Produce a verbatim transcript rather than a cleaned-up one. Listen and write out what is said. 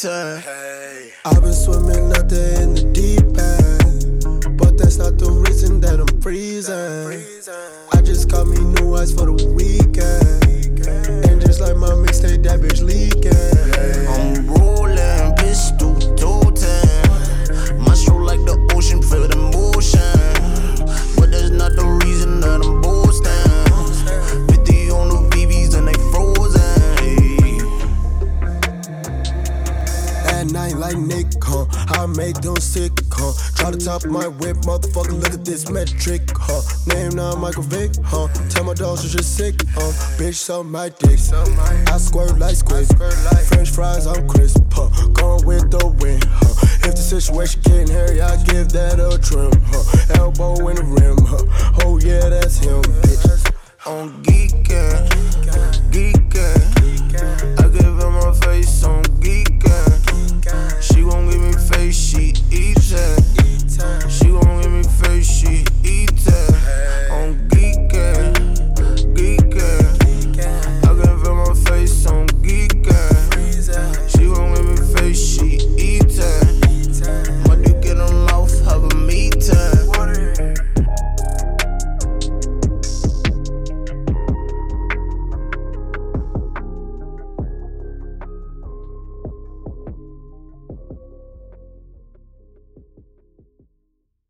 turn. Hey. I've been swimming out there in the deep end, but that's not the reason that I'm freezing. I just got me new eyes for the weekend, and just like my mixtape, that bitch leaking. I'm rolling, pistol toting. My stroke like the ocean, feel the motion, but that's not the reason that I'm boasting. fifty on the V Vs and they frozen. At night like Nick, huh? I make them sick, huh? Try to top my whip, motherfucker, look at this metric, huh? Name now Michael Vick, huh? Tell my dogs you're just sick, huh? Bitch, suck my dick, I squirt like squid. French fries, I'm crisp, huh? Going with the wind, huh? If the situation getting hairy, I give that a trim, huh? Elbow in the rim, huh? Oh yeah, that's him, bitch. On